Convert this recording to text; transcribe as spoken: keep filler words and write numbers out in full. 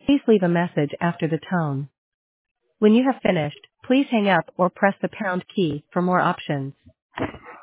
Please leave a message after the tone. When you have finished, please hang up or press the pound key for more options.